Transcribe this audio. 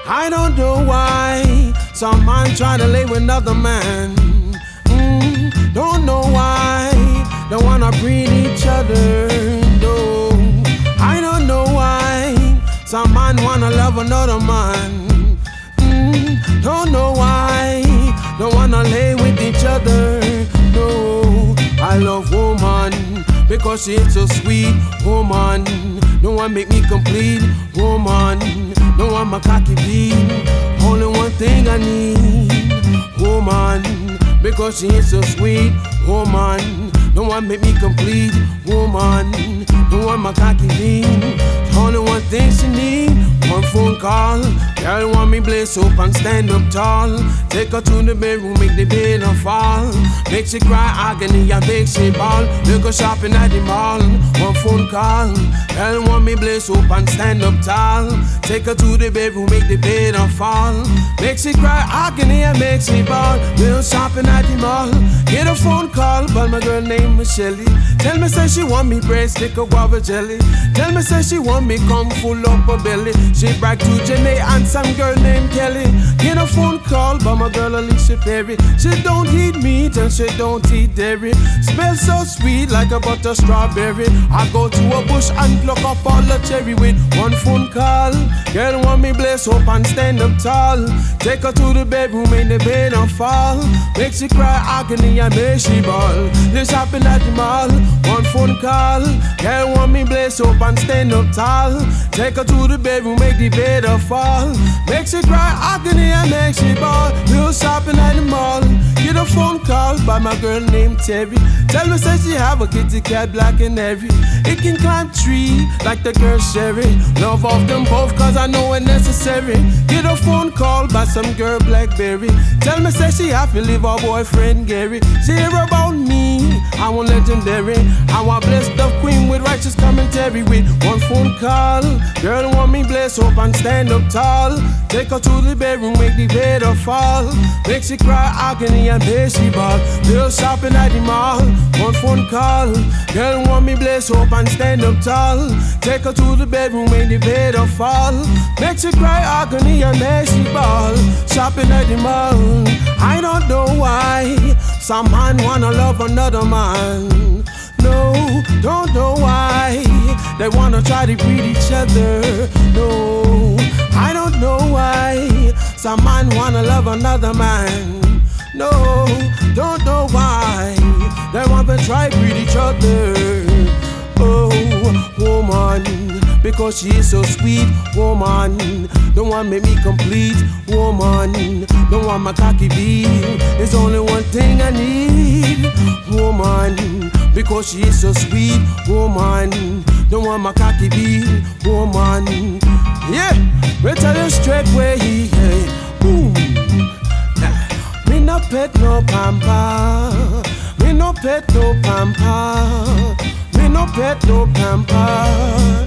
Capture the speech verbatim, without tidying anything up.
I don't know why some man try to lay with another man. Mm, don't know why they wanna breed each other. No, I don't know why some man wanna love another man. Mm, don't know why they wanna lay with each other. No, I love woman because she's so sweet. Woman, no one make me complete. Woman, no one my cocky beat. Only one thing I need. Woman, because she is so sweet. Woman, no one make me complete. Woman, no one my cocky beat. Only one thing she need. One phone call. Girl want me blaze up and stand up tall. Take her to the bedroom, make the bed and fall. Make she cry agony and make she ball. Look her shopping at the mall. One phone call. Girl want me blaze up and stand up tall. Take her to the bedroom, make the bed and fall. Make she cry agony and make she ball. We're shopping at the mall. Get a phone call, but my girl named Michelle. Tell me say she want me breast, stick a guava jelly. Tell me say she want me come full up her belly. She brag to Jenny and some girl named Kelly. Get a phone call by my girl Alicia Perry. She don't eat meat and she don't eat dairy. Smells so sweet like a butter strawberry. I go to a bush and pluck up all the cherry with one phone call. Girl want me blaze up and stand up tall. Take her to the bedroom in the bed and fall. Make she cry agony and make she ball. They shopping at the mall. One phone call. Girl want me blaze up and stand up tall. Take her to the bedroom, make the bed a fall. Make she cry agony and make she ball. You shopping at the mall. Get a phone call by my girl named Terry. Tell me say she have a kitty cat black and hairy. It can climb tree like the girl Sherry. Love of them both cause I know it necessary. Get a phone call by some girl Blackberry. Tell me say she have to leave her boyfriend Gary. She hear about me, I want legendary. I want blessed the queen with righteous commentary. With one phone call. Girl want me bless up and stand up tall. Take her to the bedroom, make the bed a fall. Make she cry agony and pay she ball. Girl shopping at the mall. One phone call. Girl want me bless up and stand up tall. Take her to the bedroom, make the bed a fall. Make she cry agony and make she ball. Shopping at the mall. I don't know why some man wanna love another man. No, don't know why they wanna try to breed each other. No, I don't know why some man wanna love another man. No, don't know why they wanna try to breed each other. Oh, woman, because she is so sweet. Woman, don't want make me complete. Woman, don't want my cocky beat. There's only one thing I need. Woman, because she is so sweet. Woman, don't want my cocky beat. Woman, yeah, we tell you straight way. Yeah. Ooh. Nah. Me no pet no pamper. Me no pet no pamper. Me no pet no pamper.